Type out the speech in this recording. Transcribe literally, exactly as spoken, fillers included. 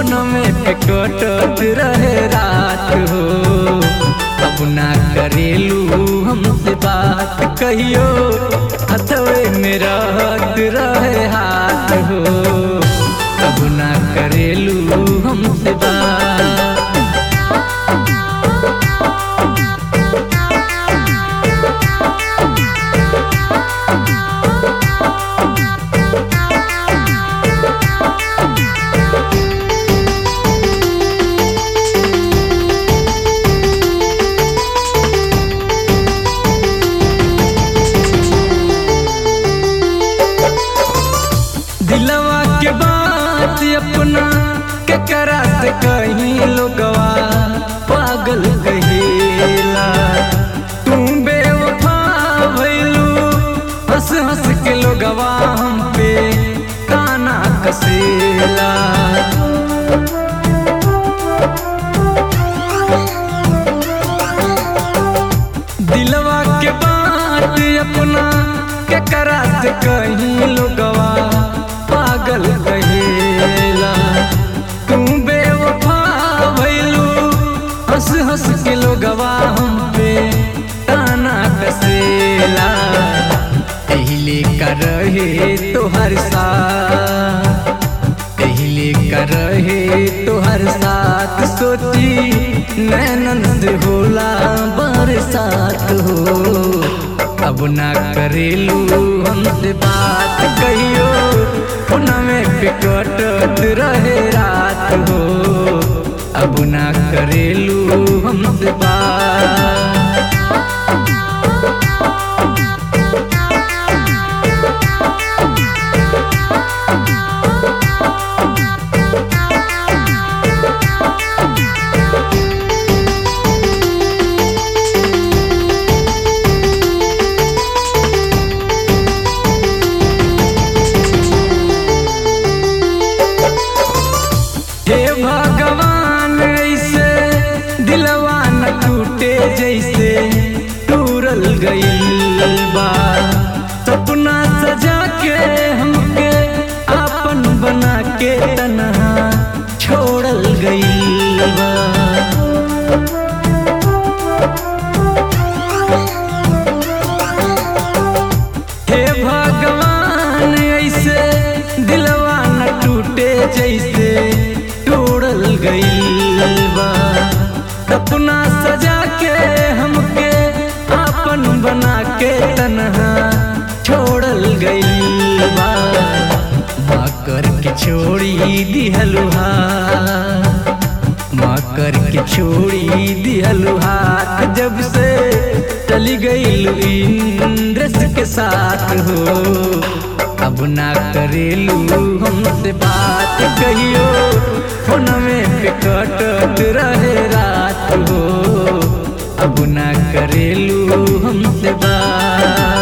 में पे कटत रहे रात हो। अब ना करेलू हमसे बात कहियो हथवे में रहत रहे हाथ हो। अब ना करेलू हमसे बात। दिलवा के बात अपना के करा से कहीं लोगवा पागल कहेला। तू बेवफा भइलू हंस हंस के लोगवा हम पे काना कसेला। दिलवा के बात अपना के करा से कहीं लोगवा पागल कहेला। तू बेवफा भइलू हंस हंस के लोगवा हम पे ताना कसेला। पहले का रहे तोहर साथ पहले का रहे तोहर साथ सोची नैनन से होला बरसात हो। अब ना करेलू हमसे बात कहियो में पे कटत रहे रात हो। अब ना करेलू हमसे बात। हे भगवान ऐसे दिलवा न टूटे जैसे टूरल गइल बा। सपना सजा के हमके आपन बना के तन्हा छोड़ल गइल बा। हे भगवान ऐसे दिलवा न टूटे जैसे टूटल गइल बा। सपना सजा के हमके आपन बना के तन्हा छोड़ल गइल बा। माँ करके छोड़ी दिहलु हाथ माँ करके छोड़ी दिहलु हाथ। जब से चली गइलु इंद्रस के साथ हो। अब ना करेलू हमसे बात कहियो में पे कटत रहे रात हो। अब ना करेलू हमसे बात।